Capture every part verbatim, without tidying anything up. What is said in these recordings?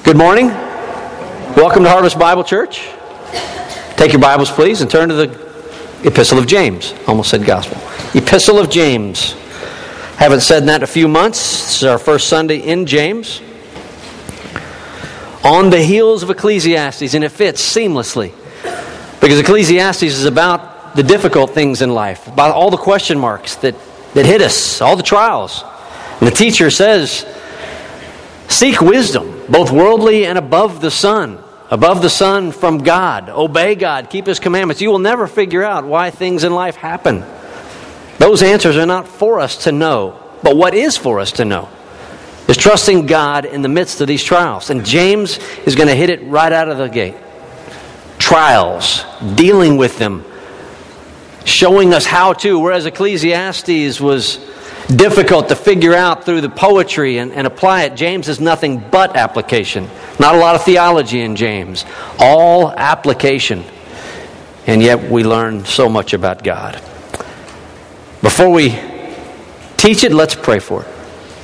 Good morning. Welcome to Harvest Bible Church. Take your Bibles, please, and turn to the Epistle of James. Almost said Gospel. Epistle of James. Haven't said that in a few months. This is our first Sunday in James. On the heels of Ecclesiastes, and it fits seamlessly. Because Ecclesiastes is about the difficult things in life, about all the question marks that, that hit us, all the trials. And the teacher says, seek wisdom, both worldly and above the sun. Above the sun from God. Obey God. Keep His commandments. You will never figure out why things in life happen. Those answers are not for us to know. But what is for us to know is trusting God in the midst of these trials. And James is going to hit it right out of the gate. Trials. Dealing with them. Showing us how to. Whereas Ecclesiastes was difficult to figure out through the poetry and, and apply it, James is nothing but application. Not a lot of theology in James. All application. And yet we learn so much about God. Before we teach it, let's pray for it.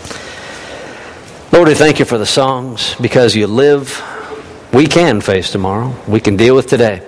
Lord, we thank You for the songs. Because You live, we can face tomorrow. We can deal with today.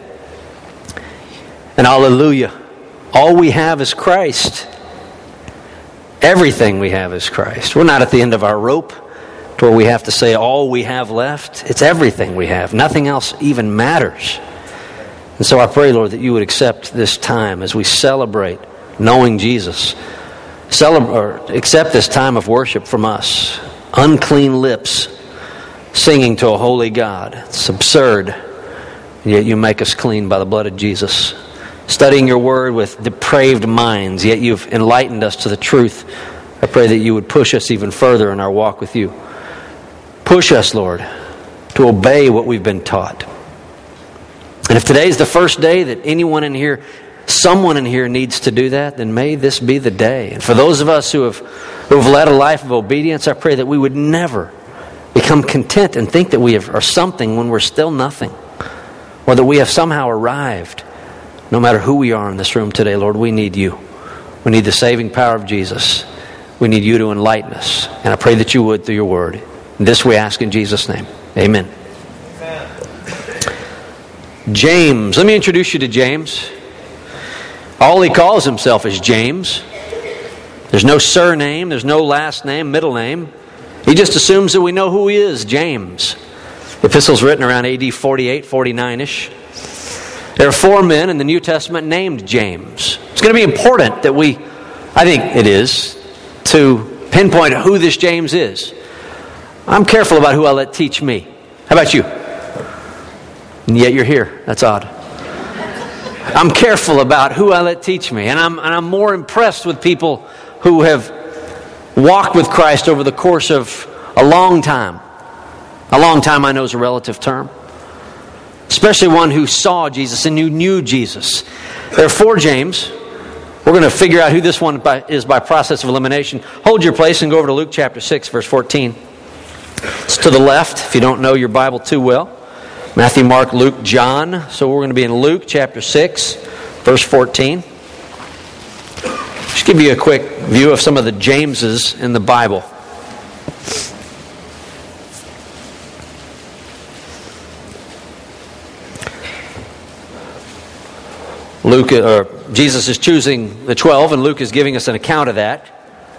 And hallelujah, all we have is Christ. Everything we have is Christ. We're not at the end of our rope to where we have to say all we have left. It's everything we have. Nothing else even matters. And so I pray, Lord, that You would accept this time as we celebrate knowing Jesus. Celebrate, or accept this time of worship from us. Unclean lips singing to a holy God. It's absurd. Yet You make us clean by the blood of Jesus. Studying Your Word with depraved minds, yet You've enlightened us to the truth. I pray that You would push us even further in our walk with You. Push us, Lord, to obey what we've been taught. And if today is the first day that anyone in here, someone in here needs to do that, then may this be the day. And for those of us who have, who have led a life of obedience, I pray that we would never become content and think that we have, are something when we're still nothing. Or that we have somehow arrived. No matter who we are in this room today, Lord, we need You. We need the saving power of Jesus. We need You to enlighten us. And I pray that You would through Your Word. And this we ask in Jesus' name. Amen. Amen. James. Let me introduce you to James. All he calls himself is James. There's no surname. There's no last name, middle name. He just assumes that we know who he is, James. The epistle's written around A D forty-eight, forty-nine-ish. There are four men in the New Testament named James. It's going to be important that we, I think it is, to pinpoint who this James is. I'm careful about who I let teach me. How about you? And yet you're here. That's odd. I'm careful about who I let teach me. And I'm, and I'm more impressed with people who have walked with Christ over the course of a long time. A long time, I know, is a relative term. Especially one who saw Jesus and who knew Jesus. There are four James. We're going to figure out who this one is by process of elimination. Hold your place and go over to Luke chapter six, verse fourteen. It's to the left, if you don't know your Bible too well. Matthew, Mark, Luke, John. So we're going to be in Luke chapter six, verse fourteen. Just give you a quick view of some of the Jameses in the Bible. Luke, or Jesus is choosing the twelve, and Luke is giving us an account of that.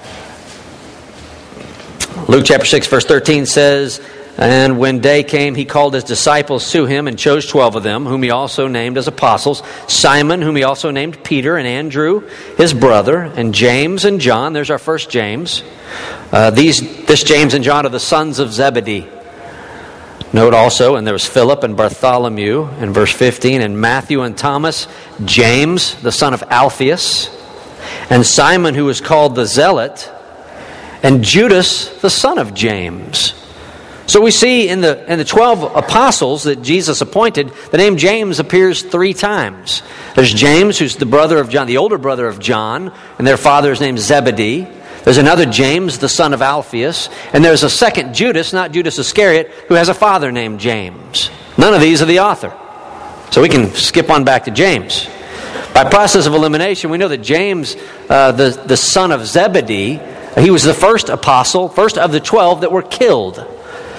Luke chapter six, verse thirteen says, and when day came, He called His disciples to Him and chose twelve of them, whom He also named as apostles. Simon, whom He also named Peter, and Andrew, his brother, and James and John. There's our first James. Uh, these, this James and John are the sons of Zebedee. Note also, and there was Philip and Bartholomew in verse fifteen, and Matthew and Thomas, James, the son of Alphaeus, and Simon, who was called the Zealot, and Judas, the son of James. So we see in the in the twelve apostles that Jesus appointed, the name James appears three times. There's James, who's the brother of John, the older brother of John, and their father is named Zebedee. There's another James, the son of Alphaeus. And there's a second Judas, not Judas Iscariot, who has a father named James. None of these are the author. So we can skip on back to James. By process of elimination, we know that James, uh, the, the son of Zebedee, he was the first apostle, first of the twelve that were killed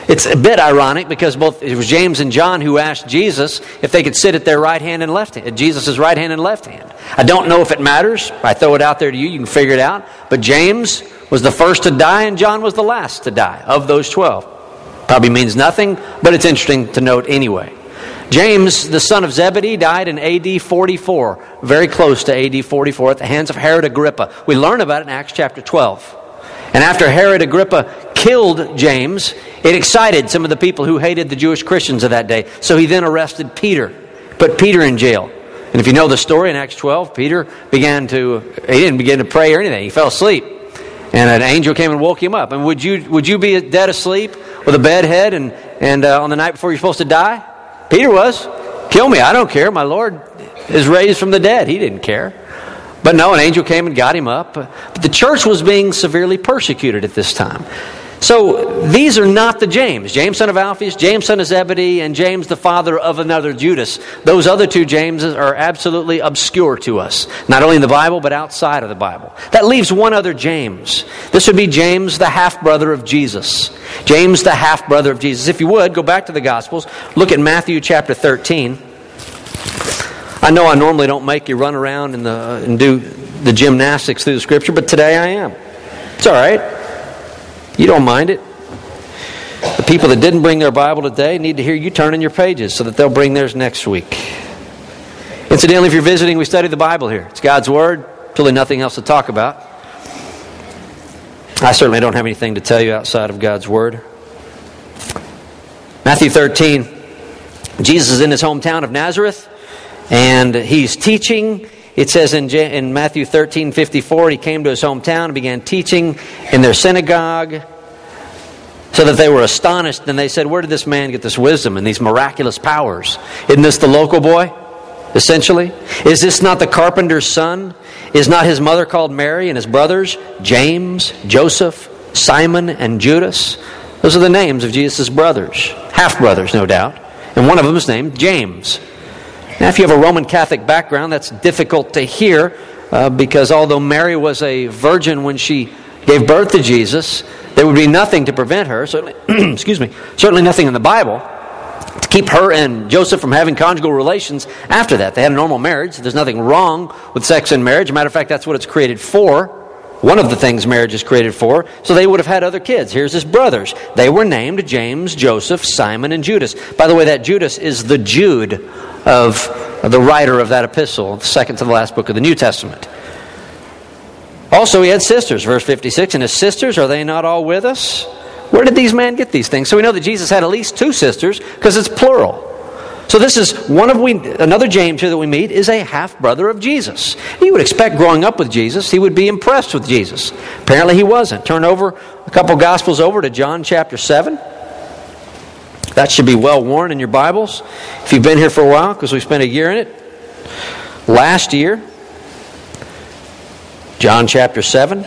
It's a bit ironic because both it was James and John who asked Jesus if they could sit at their right hand and left hand, at Jesus' right hand and left hand. I don't know if it matters. I throw it out there to you. You can figure it out. But James was the first to die and John was the last to die of those twelve. Probably means nothing, but it's interesting to note anyway. James, the son of Zebedee, died in A D forty-four, very close to A D forty-four, at the hands of Herod Agrippa. We learn about it in Acts chapter twelve. And after Herod Agrippa killed James, it excited some of the people who hated the Jewish Christians of that day. So he then arrested Peter, put Peter in jail. And if you know the story in Acts twelve, Peter began to, he didn't begin to pray or anything. He fell asleep. And an angel came and woke him up. And would you would you be dead asleep with a bed head and, and uh, on the night before you're supposed to die? Peter was. Kill me, I don't care. My Lord is raised from the dead. He didn't care. But no, an angel came and got him up. But the church was being severely persecuted at this time. So these are not the James. James, son of Alphaeus, James, son of Zebedee, and James, the father of another Judas. Those other two Jameses are absolutely obscure to us. Not only in the Bible, but outside of the Bible. That leaves one other James. This would be James, the half-brother of Jesus. James, the half-brother of Jesus. If you would, go back to the Gospels. Look at Matthew chapter thirteen. I know I normally don't make you run around in the, and do the gymnastics through the Scripture, but today I am. It's all right. You don't mind it. The people that didn't bring their Bible today need to hear you turn in your pages so that they'll bring theirs next week. Incidentally, if you're visiting, we study the Bible here. It's God's Word. Really nothing else to talk about. I certainly don't have anything to tell you outside of God's Word. Matthew thirteen. Jesus is in his hometown of Nazareth, and he's teaching. It says in, in Matthew thirteen fifty-four, he came to his hometown and began teaching in their synagogue, so that they were astonished. And they said, where did this man get this wisdom and these miraculous powers? Isn't this the local boy, essentially? Is this not the carpenter's son? Is not his mother called Mary and his brothers James, Joseph, Simon, and Judas? Those are the names of Jesus' brothers. Half-brothers, no doubt. And one of them is named James. Now, if you have a Roman Catholic background, that's difficult to hear uh, because although Mary was a virgin when she gave birth to Jesus, there would be nothing to prevent her, certainly, excuse me, certainly nothing in the Bible, to keep her and Joseph from having conjugal relations after that. They had a normal marriage. There's nothing wrong with sex in marriage. As a matter of fact, that's what it's created for. One of the things marriage is created for. So they would have had other kids. Here's his brothers. They were named James, Joseph, Simon, and Judas. By the way, that Judas is the Jude of the writer of that epistle, the second to the last book of the New Testament. Also, he had sisters, verse fifty-six. And his sisters, are they not all with us? Where did these men get these things? So we know that Jesus had at least two sisters because it's plural. So this is one of we another James here that we meet is a half-brother of Jesus. You would expect growing up with Jesus, he would be impressed with Jesus. Apparently he wasn't. Turn over a couple Gospels over to John chapter seven. That should be well worn in your Bibles. If you've been here for a while, because we spent a year in it. Last year, John chapter seven.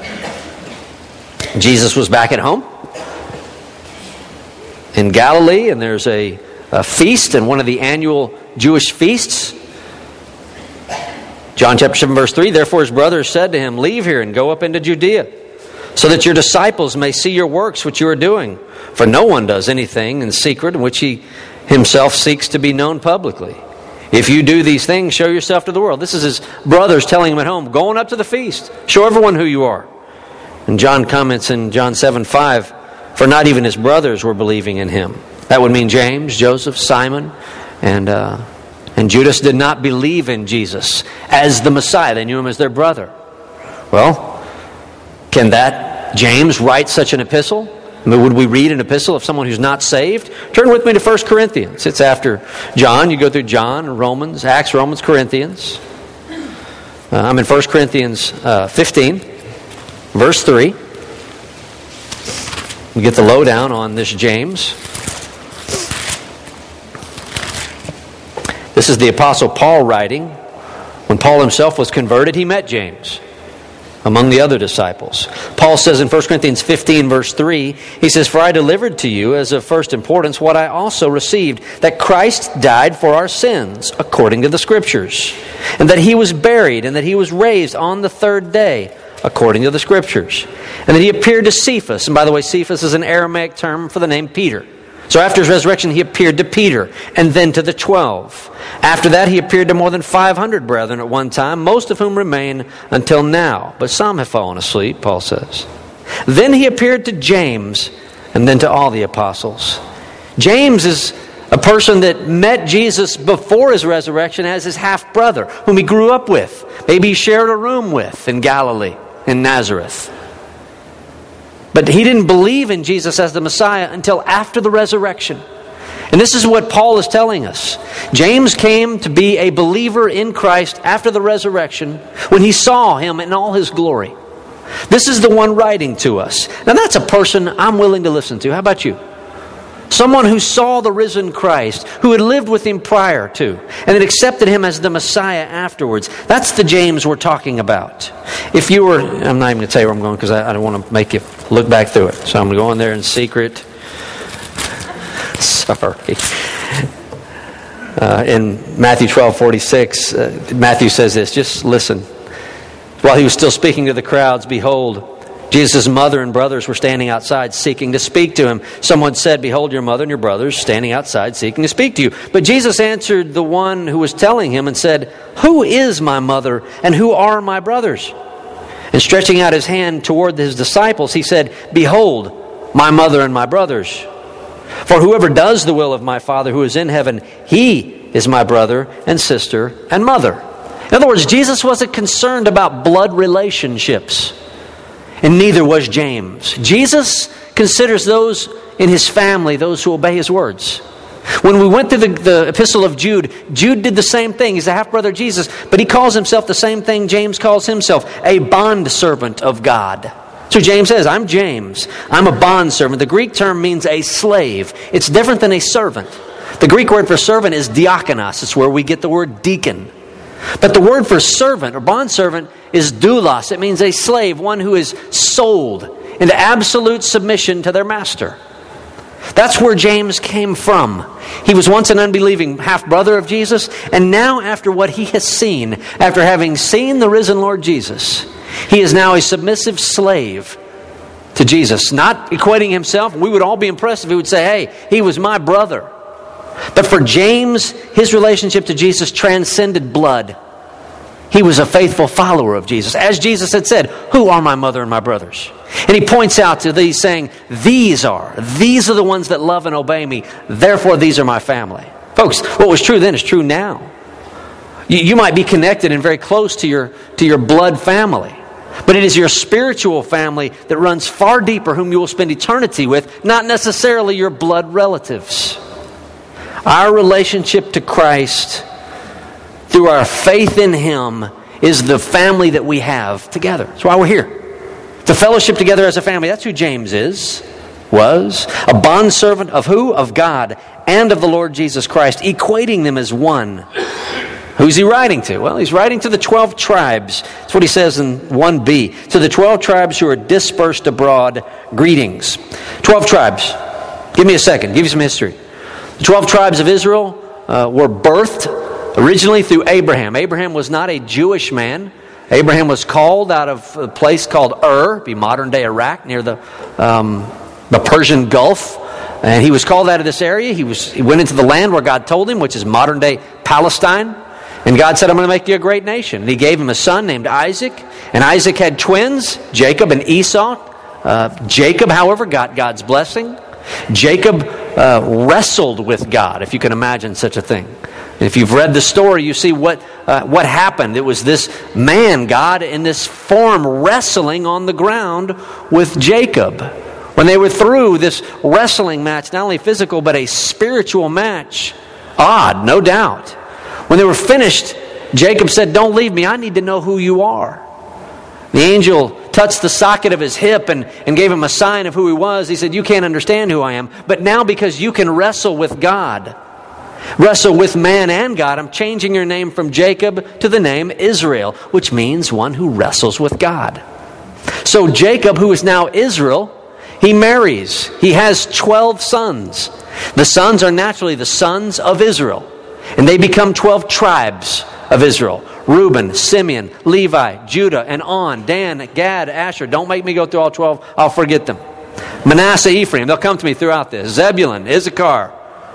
Jesus was back at home in Galilee, and there's a A feast and one of the annual Jewish feasts. John chapter seven verse three, therefore his brothers said to him, leave here and go up into Judea, so that your disciples may see your works which you are doing. For no one does anything in secret in which he himself seeks to be known publicly. If you do these things, show yourself to the world. This is his brothers telling him at home, going up to the feast. Show everyone who you are. And John comments in John seven five, for not even his brothers were believing in him. That would mean James, Joseph, Simon, and uh, and Judas did not believe in Jesus as the Messiah. They knew him as their brother. Well, can that James write such an epistle? I mean, would we read an epistle of someone who's not saved? Turn with me to First Corinthians. It's after John. You go through John, Romans, Acts, Romans, Corinthians. Uh, I'm in First Corinthians uh, fifteen, verse three. We get the lowdown on this James. This is the Apostle Paul writing. When Paul himself was converted, he met James among the other disciples. Paul says in First Corinthians fifteen, verse three, he says, for I delivered to you as of first importance what I also received, that Christ died for our sins according to the Scriptures, and that he was buried, and that he was raised on the third day according to the Scriptures. And then he appeared to Cephas. And by the way, Cephas is an Aramaic term for the name Peter. So after his resurrection, he appeared to Peter and then to the twelve. After that, he appeared to more than five hundred brethren at one time, most of whom remain until now. But some have fallen asleep, Paul says. Then he appeared to James and then to all the apostles. James is a person that met Jesus before his resurrection as his half-brother, whom he grew up with. Maybe he shared a room with in Galilee, in Nazareth. But he didn't believe in Jesus as the Messiah until after the resurrection. And this is what Paul is telling us. James came to be a believer in Christ after the resurrection when he saw Him in all His glory. This is the one writing to us. Now that's a person I'm willing to listen to. How about you? Someone who saw the risen Christ, who had lived with Him prior to, and then accepted Him as the Messiah afterwards. That's the James we're talking about. If you were, I'm not even going to tell you where I'm going because I, I don't want to make you look back through it. So I'm going to go in there in secret. Sorry. Uh, in Matthew twelve forty-six, uh, Matthew says this, just listen. While He was still speaking to the crowds, behold, Jesus' mother and brothers were standing outside seeking to speak to Him. Someone said, behold, your mother and your brothers standing outside seeking to speak to you. But Jesus answered the one who was telling Him and said, who is my mother and who are my brothers? And stretching out His hand toward His disciples, He said, behold, my mother and my brothers. For whoever does the will of my Father who is in heaven, he is my brother and sister and mother. In other words, Jesus wasn't concerned about blood relationships. And neither was James. Jesus considers those in His family, those who obey His words. When we went through the, the epistle of Jude, Jude did the same thing. He's a half-brother of Jesus, but he calls himself the same thing James calls himself, a bondservant of God. So James says, I'm James. I'm a bondservant. The Greek term means a slave. It's different than a servant. The Greek word for servant is diakonos. It's where we get the word deacon. But the word for servant or bondservant is doulos. It means a slave, one who is sold into absolute submission to their master. That's where James came from. He was once an unbelieving half-brother of Jesus, and now after what he has seen, after having seen the risen Lord Jesus, he is now a submissive slave to Jesus. Not equating himself. We would all be impressed if he would say, hey, he was my brother. But for James, his relationship to Jesus transcended blood. He was a faithful follower of Jesus. As Jesus had said, who are my mother and my brothers? And he points out to these saying, these are, these are the ones that love and obey me. Therefore, these are my family. Folks, what was true then is true now. You, you might be connected and very close to your, to your blood family. But it is your spiritual family that runs far deeper, whom you will spend eternity with, not necessarily your blood relatives. Our relationship to Christ, through our faith in Him, is the family that we have together. That's why we're here. To fellowship together as a family. That's who James is, was. A bondservant of who? Of God and of the Lord Jesus Christ, equating them as one. Who's he writing to? Well, he's writing to the twelve tribes. That's what he says in one b. To the twelve tribes who are dispersed abroad, greetings. Twelve tribes. Give me a second. Give you some history. The twelve tribes of Israel uh, were birthed originally through Abraham. Abraham was not a Jewish man. Abraham was called out of a place called Ur, be modern-day Iraq, near the um, the Persian Gulf. And he was called out of this area. He was he went into the land where God told him, which is modern-day Palestine. And God said, I'm going to make you a great nation. And He gave him a son named Isaac. And Isaac had twins, Jacob and Esau. Uh, Jacob, however, got God's blessing. Jacob uh, wrestled with God, if you can imagine such a thing. And if you've read the story, you see what uh, what happened. It was this man, God, in this form, wrestling on the ground with Jacob. When they were through this wrestling match, not only physical, but a spiritual match, odd, no doubt. When they were finished, Jacob said, don't leave me, I need to know who you are. The angel touched the socket of his hip and, and gave him a sign of who he was. He said, you can't understand who I am. But now because you can wrestle with God, wrestle with man and God, I'm changing your name from Jacob to the name Israel, which means one who wrestles with God. So Jacob, who is now Israel, he marries. He has twelve sons. The sons are naturally the sons of Israel. And they become twelve tribes of Israel. Reuben, Simeon, Levi, Judah, and on. Dan, Gad, Asher. Don't make me go through all twelve. I'll forget them. Manasseh, Ephraim. They'll come to me throughout this. Zebulun, Issachar.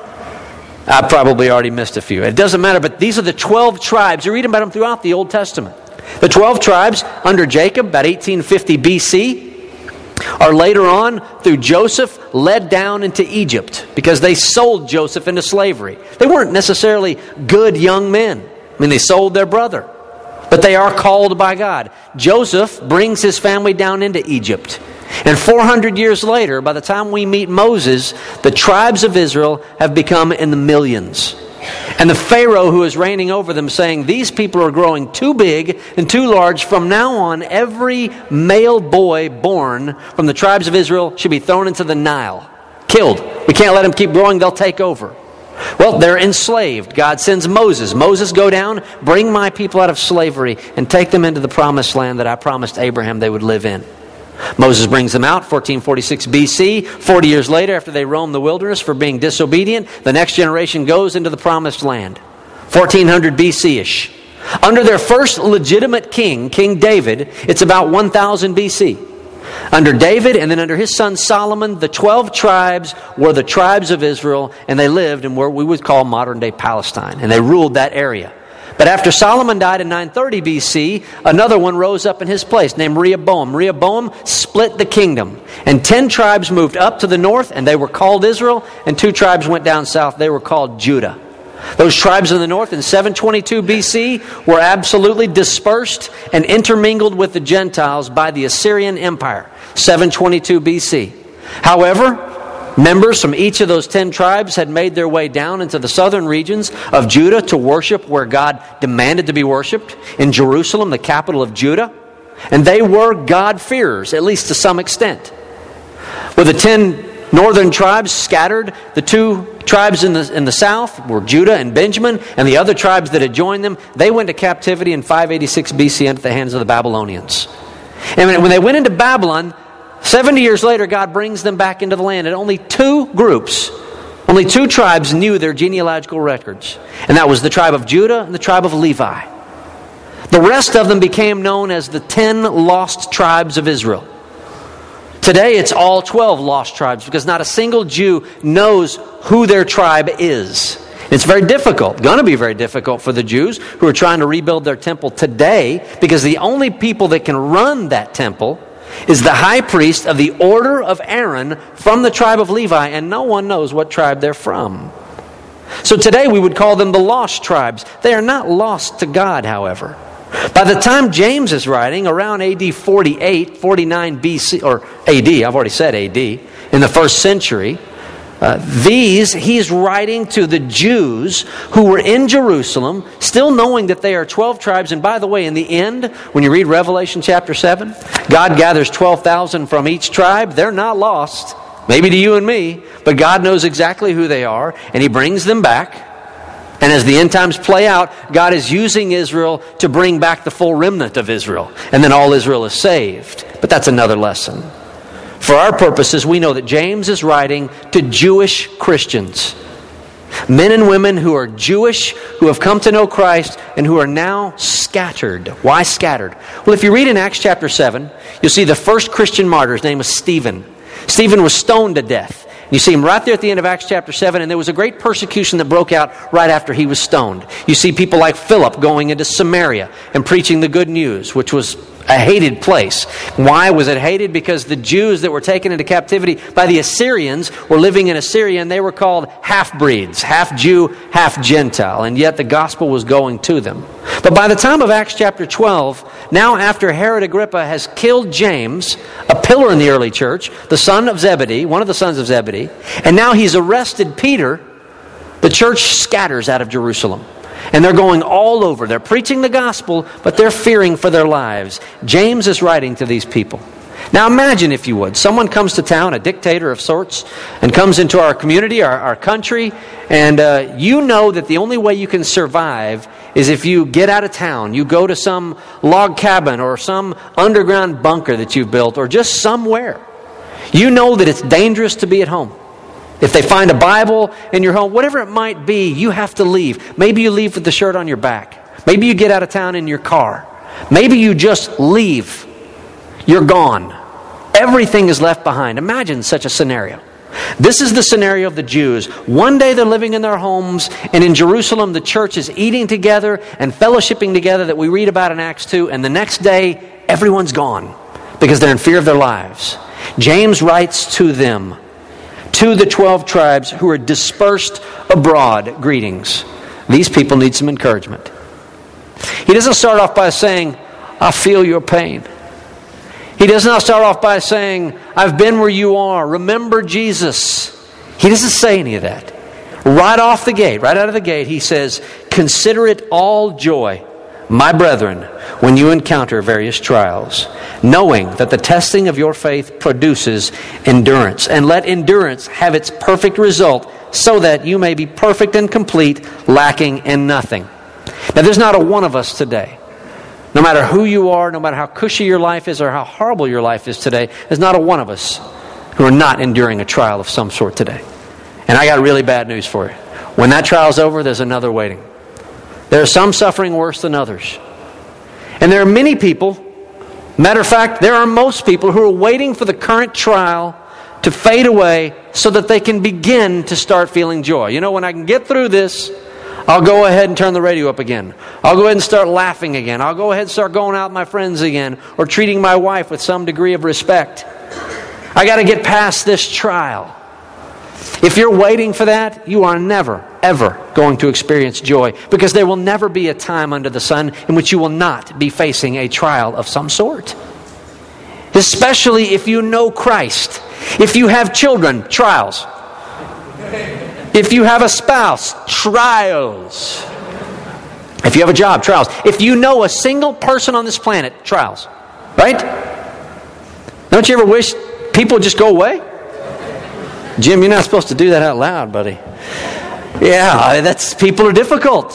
I probably already missed a few. It doesn't matter, but these are the twelve tribes. You read about them throughout the Old Testament. The twelve tribes under Jacob, about eighteen fifty B C, are later on, through Joseph, led down into Egypt because they sold Joseph into slavery. They weren't necessarily good young men. I mean, they sold their brother. But they are called by God. Joseph brings his family down into Egypt. And four hundred years later, by the time we meet Moses, the tribes of Israel have become in the millions. And the Pharaoh who is reigning over them saying, these people are growing too big and too large. From now on, every male boy born from the tribes of Israel should be thrown into the Nile. Killed. We can't let them keep growing. They'll take over. Well, they're enslaved. God sends Moses. Moses, go down, bring my people out of slavery, and take them into the promised land that I promised Abraham they would live in. Moses brings them out, fourteen forty-six B C. Forty years later, after they roam the wilderness for being disobedient, the next generation goes into the promised land. fourteen hundred B C-ish. Under their first legitimate king, King David, it's about one thousand B C. Under David and then under his son Solomon, the twelve tribes were the tribes of Israel, and they lived in what we would call modern-day Palestine, and they ruled that area. But after Solomon died in nine thirty B C, another one rose up in his place named Rehoboam. Rehoboam split the kingdom. And ten tribes moved up to the north, and they were called Israel. And two tribes went down south. They were called Judah. Those tribes in the north in seven twenty-two B C were absolutely dispersed and intermingled with the Gentiles by the Assyrian Empire. seven twenty-two B C. However, members from each of those ten tribes had made their way down into the southern regions of Judah to worship where God demanded to be worshipped, in Jerusalem, the capital of Judah. And they were God-fearers, at least to some extent. With the ten northern tribes scattered, the two tribes in the, in the south were Judah and Benjamin, and the other tribes that had joined them, they went to captivity in five eighty-six B C at the hands of the Babylonians. And when they went into Babylon, seventy years later, God brings them back into the land. And only two groups, only two tribes knew their genealogical records. And that was the tribe of Judah and the tribe of Levi. The rest of them became known as the ten lost tribes of Israel. Today, it's all twelve lost tribes because not a single Jew knows who their tribe is. It's very difficult, going to be very difficult for the Jews who are trying to rebuild their temple today, because the only people that can run that temple is the high priest of the order of Aaron from the tribe of Levi, and no one knows what tribe they're from. So today we would call them the lost tribes. They are not lost to God, however. By the time James is writing, around A D forty-eight, forty-nine B C, or A D, I've already said A D, in the first century, Uh, these, he's writing to the Jews who were in Jerusalem, still knowing that they are twelve tribes. And by the way, in the end, when you read Revelation chapter seven, God gathers twelve thousand from each tribe. They're not lost, maybe to you and me, but God knows exactly who they are, and He brings them back. And as the end times play out, God is using Israel to bring back the full remnant of Israel. And then all Israel is saved. But that's another lesson. For our purposes, we know that James is writing to Jewish Christians. Men and women who are Jewish, who have come to know Christ, and who are now scattered. Why scattered? Well, if you read in Acts chapter seven, you'll see the first Christian martyr. His name was Stephen. Stephen was stoned to death. You see him right there at the end of Acts chapter seven, and there was a great persecution that broke out right after he was stoned. You see people like Philip going into Samaria and preaching the good news, which was a hated place. Why was it hated? Because the Jews that were taken into captivity by the Assyrians were living in Assyria, and they were called half-breeds, half Jew, half Gentile, and yet the gospel was going to them. But by the time of Acts chapter twelve, now after Herod Agrippa has killed James, a pillar in the early church, the son of Zebedee, one of the sons of Zebedee, and now he's arrested Peter, the church scatters out of Jerusalem. And they're going all over. They're preaching the gospel, but they're fearing for their lives. James is writing to these people. Now imagine, if you would, someone comes to town, a dictator of sorts, and comes into our community, our, our country, and uh, you know that the only way you can survive is if you get out of town. You go to some log cabin or some underground bunker that you've built, or just somewhere. You know that it's dangerous to be at home. If they find a Bible in your home, whatever it might be, you have to leave. Maybe you leave with the shirt on your back. Maybe you get out of town in your car. Maybe you just leave. You're gone. Everything is left behind. Imagine such a scenario. This is the scenario of the Jews. One day they're living in their homes, and in Jerusalem the church is eating together and fellowshipping together that we read about in Acts two, and the next day everyone's gone because they're in fear of their lives. James writes to them, to the twelve tribes who are dispersed abroad, greetings. These people need some encouragement. He doesn't start off by saying, I feel your pain. He does not start off by saying, I've been where you are. Remember Jesus. He doesn't say any of that. Right off the gate, right out of the gate, he says, consider it all joy, my brethren, when you encounter various trials, knowing that the testing of your faith produces endurance. And let endurance have its perfect result, so that you may be perfect and complete, lacking in nothing. Now, there's not a one of us today, no matter who you are, no matter how cushy your life is or how horrible your life is today, there's not a one of us who are not enduring a trial of some sort today. And I got really bad news for you. When that trial's over, there's another waiting. There are some suffering worse than others. And there are many people, matter of fact, there are most people who are waiting for the current trial to fade away so that they can begin to start feeling joy. You know, when I can get through this, I'll go ahead and turn the radio up again. I'll go ahead and start laughing again. I'll go ahead and start going out with my friends again, or treating my wife with some degree of respect. I got to get past this trial. If you're waiting for that, you are never, ever going to experience joy, because there will never be a time under the sun in which you will not be facing a trial of some sort. Especially if you know Christ. If you have children, trials. If you have a spouse, trials. If you have a job, trials. If you know a single person on this planet, trials. Right? Don't you ever wish people would just go away? Jim, you're not supposed to do that out loud, buddy. Yeah, that's people are difficult.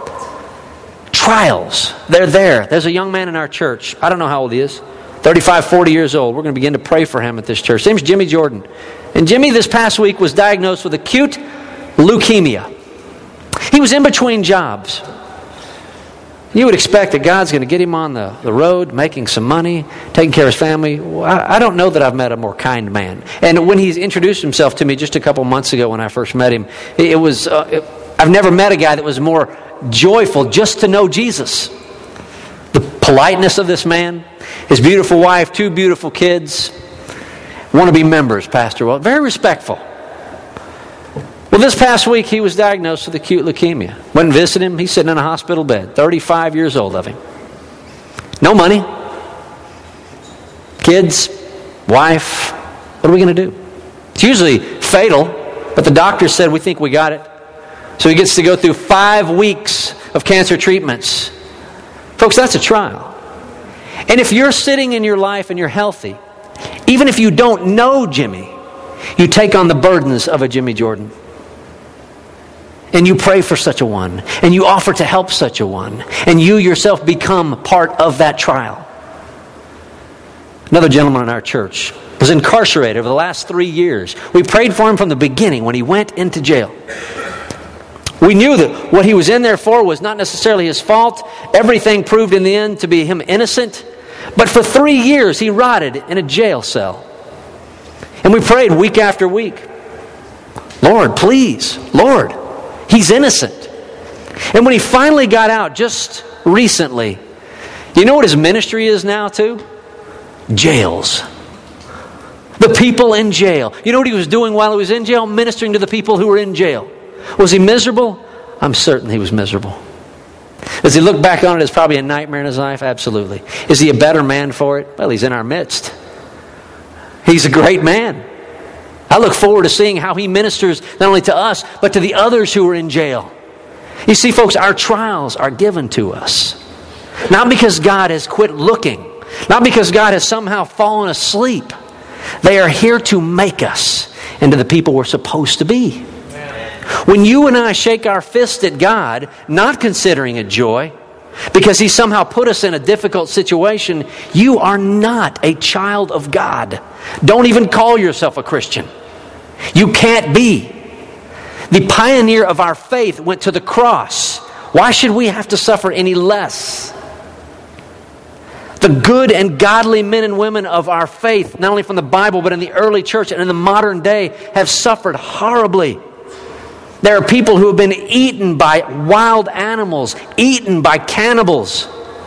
Trials. They're there. There's a young man in our church. I don't know how old he is. thirty-five, forty years old. We're going to begin to pray for him at this church. His name's Jimmy Jordan. And Jimmy this past week was diagnosed with acute leukemia. He was in between jobs. You would expect that God's going to get him on the, the road, making some money, taking care of his family. I, I don't know that I've met a more kind man. And when he introduced himself to me just a couple months ago when I first met him, it, it was uh, it, I've never met a guy that was more joyful just to know Jesus. The politeness of this man, his beautiful wife, two beautiful kids, want to be members, Pastor. Well, very respectful. Well, this past week he was diagnosed with acute leukemia. Went and visited him. He's sitting in a hospital bed. thirty-five years old of him. No money. Kids. Wife. What are we going to do? It's usually fatal, but the doctor said, we think we got it. So he gets to go through five weeks of cancer treatments. Folks, that's a trial. And if you're sitting in your life and you're healthy, even if you don't know Jimmy, you take on the burdens of a Jimmy Jordan. And you pray for such a one. And you offer to help such a one. And you yourself become part of that trial. Another gentleman in our church was incarcerated over the last three years. We prayed for him from the beginning when he went into jail. We knew that what he was in there for was not necessarily his fault. Everything proved in the end to be him innocent. But for three years he rotted in a jail cell. And we prayed week after week. Lord, please, Lord, he's innocent. And when he finally got out just recently, you know what his ministry is now too? Jails. The people in jail. You know what he was doing while he was in jail? Ministering to the people who were in jail. Was he miserable? I'm certain he was miserable. Does he look back on it as probably a nightmare in his life? Absolutely. Is he a better man for it? Well, he's in our midst. He's a great man. I look forward to seeing how he ministers not only to us, but to the others who are in jail. You see, folks, our trials are given to us. Not because God has quit looking. Not because God has somehow fallen asleep. They are here to make us into the people we're supposed to be. When you and I shake our fist at God, not considering it joy, because He somehow put us in a difficult situation, you are not a child of God. Don't even call yourself a Christian. You can't be. The pioneer of our faith went to the cross. Why should we have to suffer any less? The good and godly men and women of our faith, not only from the Bible, but in the early church and in the modern day, have suffered horribly. There are people who have been eaten by wild animals, eaten by cannibals.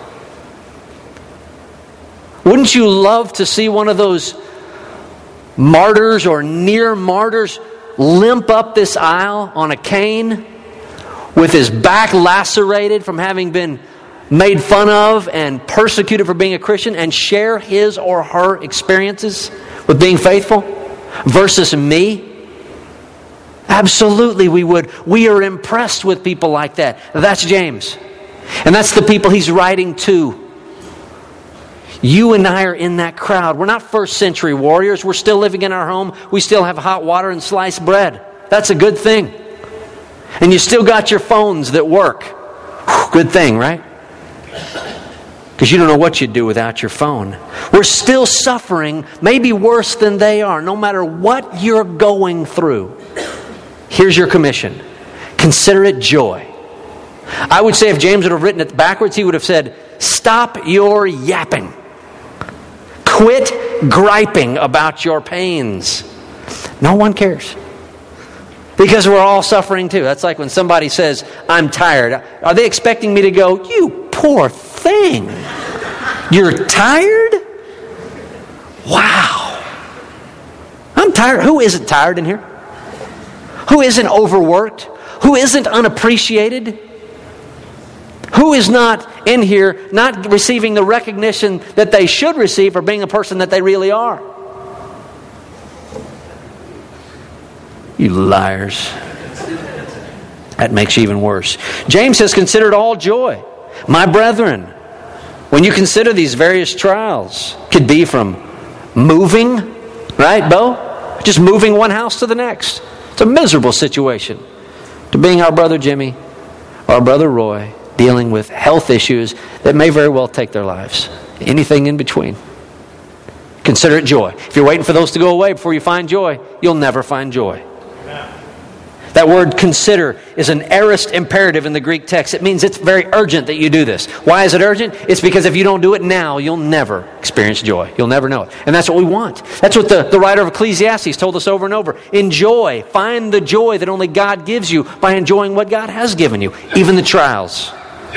Wouldn't you love to see one of those martyrs or near martyrs limp up this aisle on a cane with his back lacerated from having been made fun of and persecuted for being a Christian, and share his or her experiences with being faithful versus me? Absolutely we would. We are impressed with people like that. That's James. And that's the people he's writing to. You and I are in that crowd. We're not first century warriors. We're still living in our home. We still have hot water and sliced bread. That's a good thing. And you still got your phones that work. Good thing, right? Because you don't know what you'd do without your phone. We're still suffering, maybe worse than they are, no matter what you're going through. Here's your commission. Consider it joy. I would say if James would have written it backwards, he would have said, stop your yapping. Quit griping about your pains. No one cares. Because we're all suffering too. That's like when somebody says, I'm tired. Are they expecting me to go, you poor thing? You're tired? Wow. I'm tired. Who isn't tired in here? Who isn't overworked? Who isn't unappreciated? Who is not in here not receiving the recognition that they should receive for being a person that they really are? You liars. That makes you even worse. James says, consider it all joy, my brethren, when you consider these various trials. Could be from moving, right, Bo? Just moving one house to the next. It's a miserable situation. To being our brother Jimmy, or our brother Roy, dealing with health issues that may very well take their lives. Anything in between. Consider it joy. If you're waiting for those to go away before you find joy, you'll never find joy. That word consider is an aorist imperative in the Greek text. It means it's very urgent that you do this. Why is it urgent? It's because if you don't do it now, you'll never experience joy. You'll never know it. And that's what we want. That's what the, the writer of Ecclesiastes told us over and over. Enjoy. Find the joy that only God gives you by enjoying what God has given you, even the trials.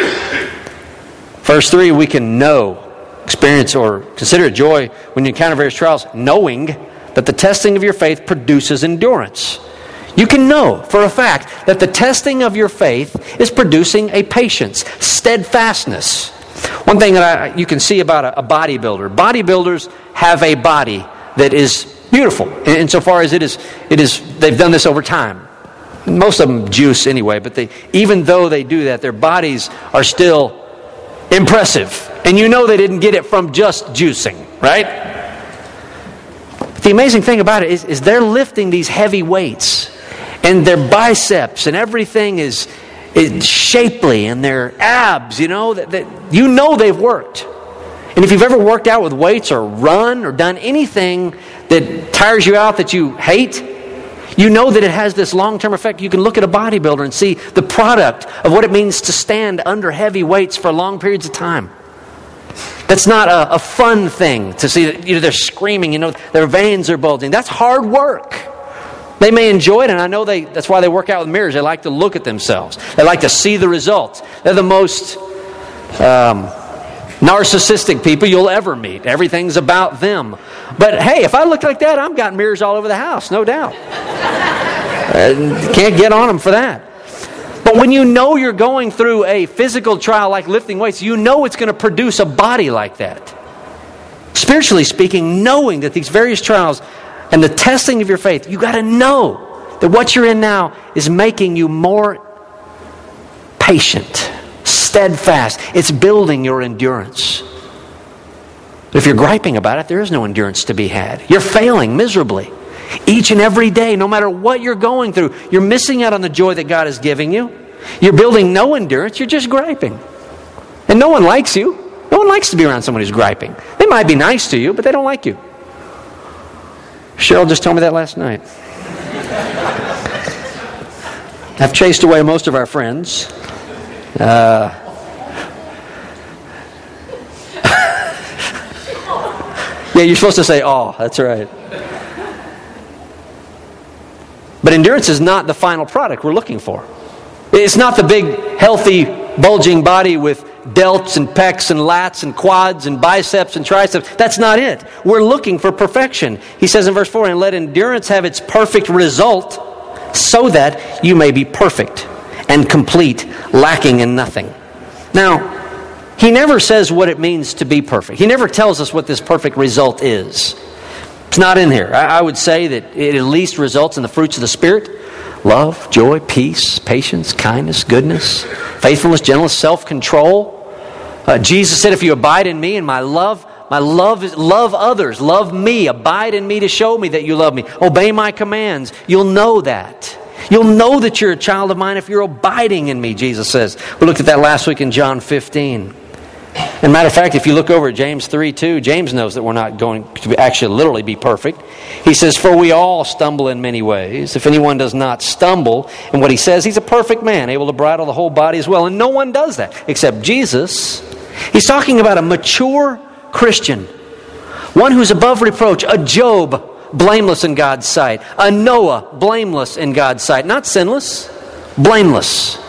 Verse three, we can know, experience, or consider joy when you encounter various trials, knowing that the testing of your faith produces endurance. You can know for a fact that the testing of your faith is producing a patience, steadfastness. One thing that I, you can see about a, a bodybuilder. Bodybuilders have a body that is beautiful insofar as it is, it is, they've done this over time. Most of them juice anyway, but they, even though they do that, their bodies are still impressive. And you know they didn't get it from just juicing, right? The amazing thing about it is, is they're lifting these heavy weights. And their biceps and everything is, is shapely, and their abs, you know, that, that you know they've worked. And if you've ever worked out with weights or run or done anything that tires you out that you hate, you know that it has this long-term effect. You can look at a bodybuilder and see the product of what it means to stand under heavy weights for long periods of time. That's not a, a fun thing to see that, you know, they're screaming, you know, their veins are bulging. That's hard work. They may enjoy it, and I know they that's why they work out with mirrors. They like to look at themselves. They like to see the results. They're the most um, narcissistic people you'll ever meet. Everything's about them. But hey, if I look like that, I've got mirrors all over the house, no doubt. Can't get on them for that. But when you know you're going through a physical trial like lifting weights, you know it's going to produce a body like that. Spiritually speaking, knowing that these various trials and the testing of your faith, you got to know that what you're in now is making you more patient, steadfast. It's building your endurance. But if you're griping about it, there is no endurance to be had. You're failing miserably. Each and every day, no matter what you're going through, you're missing out on the joy that God is giving you. You're building no endurance. You're just griping. And no one likes you. No one likes to be around someone who's griping. They might be nice to you, but they don't like you. Cheryl just told me that last night. I've chased away most of our friends. Uh, yeah, you're supposed to say, "Oh, that's right." But endurance is not the final product we're looking for. It's not the big, healthy, bulging body with delts and pecs and lats and quads and biceps and triceps. That's not it. We're looking for perfection. He says in verse four, "And let endurance have its perfect result, so that you may be perfect and complete, lacking in nothing." Now, he never says what it means to be perfect. He never tells us what this perfect result is. It's not in here. I would say that it at least results in the fruits of the Spirit: love, joy, peace, patience, kindness, goodness, faithfulness, gentleness, self-control. Uh, Jesus said, "If you abide in me and my love, my love is love others, love me, abide in me to show me that you love me. Obey my commands." You'll know that. You'll know that you're a child of mine if you're abiding in me, Jesus says. We looked at that last week in John fifteen. And matter of fact, if you look over at James three two, James knows that we're not going to actually literally be perfect. He says, "For we all stumble in many ways. If anyone does not stumble," and what he says, he's a perfect man, able to bridle the whole body as well. And no one does that except Jesus. He's talking about a mature Christian, one who's above reproach, a Job, blameless in God's sight, a Noah, blameless in God's sight, not sinless, blameless.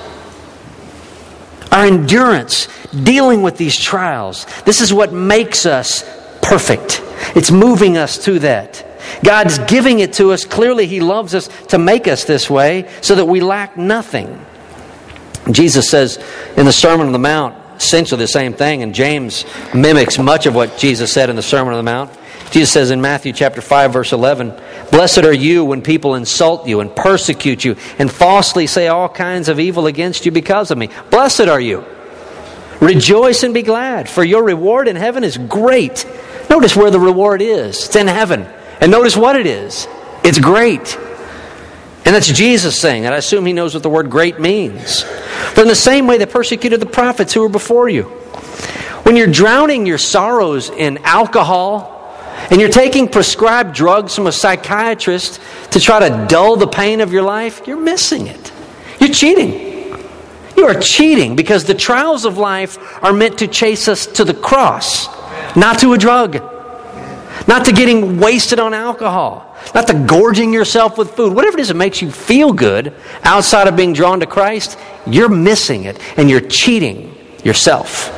Our endurance, dealing with these trials, this is what makes us perfect. It's moving us to that. God's giving it to us. Clearly, He loves us to make us this way so that we lack nothing. Jesus says in the Sermon on the Mount essentially the same thing, and James mimics much of what Jesus said in the Sermon on the Mount. Jesus says in Matthew chapter five, verse eleven, "Blessed are you when people insult you and persecute you and falsely say all kinds of evil against you because of me. Blessed are you. Rejoice and be glad, for your reward in heaven is great." Notice where the reward is. It's in heaven. And notice what it is. It's great. And that's Jesus saying that. I assume He knows what the word great means. But in the same way they persecuted the prophets who were before you. When you're drowning your sorrows in alcohol, and you're taking prescribed drugs from a psychiatrist to try to dull the pain of your life, you're missing it. You're cheating. You are cheating because the trials of life are meant to chase us to the cross, not to a drug, not to getting wasted on alcohol, not to gorging yourself with food. Whatever it is that makes you feel good outside of being drawn to Christ, you're missing it and you're cheating yourself.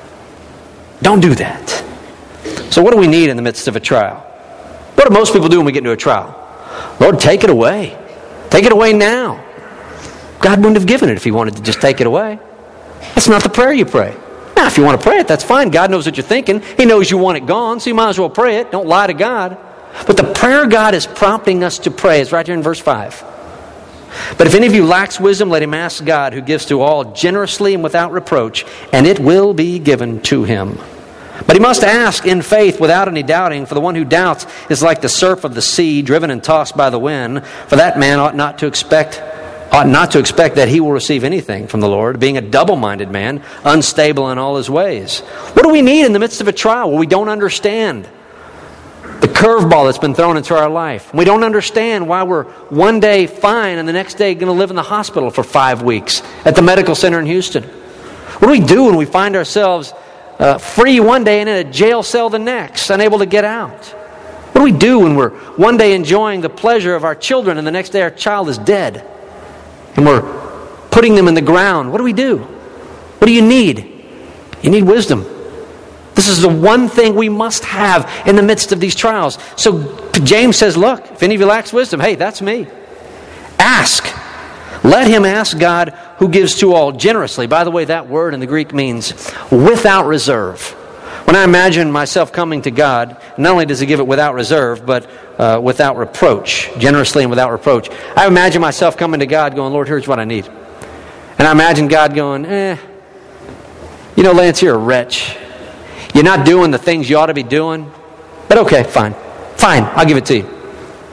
Don't do that. So what do we need in the midst of a trial? What do most people do when we get into a trial? Lord, take it away. Take it away now. God wouldn't have given it if He wanted to just take it away. That's not the prayer you pray. Now, if you want to pray it, that's fine. God knows what you're thinking. He knows you want it gone, so you might as well pray it. Don't lie to God. But the prayer God is prompting us to pray is right here in verse five. "But if any of you lacks wisdom, let him ask God, who gives to all generously and without reproach, and it will be given to him. But he must ask in faith without any doubting, for the one who doubts is like the surf of the sea, driven and tossed by the wind. For that man ought not to expect ought not to expect that he will receive anything from the Lord, being a double-minded man, unstable in all his ways." What do we need in the midst of a trial? Well, we don't understand the curveball that's been thrown into our life. We don't understand why we're one day fine and the next day going to live in the hospital for five weeks at the medical center in Houston. What do we do when we find ourselves Uh, free one day and in a jail cell the next, unable to get out? What do we do when we're one day enjoying the pleasure of our children and the next day our child is dead and we're putting them in the ground? What do we do? What do you need? You need wisdom. This is the one thing we must have in the midst of these trials. So James says, look, if any of you lacks wisdom, hey, that's me. Ask. Let him ask God, who gives to all generously. By the way, that word in the Greek means without reserve. When I imagine myself coming to God, not only does He give it without reserve, but uh, without reproach, generously and without reproach. I imagine myself coming to God going, Lord, here's what I need. And I imagine God going, eh, you know, Lance, you're a wretch. You're not doing the things you ought to be doing. But okay, fine. Fine, I'll give it to you.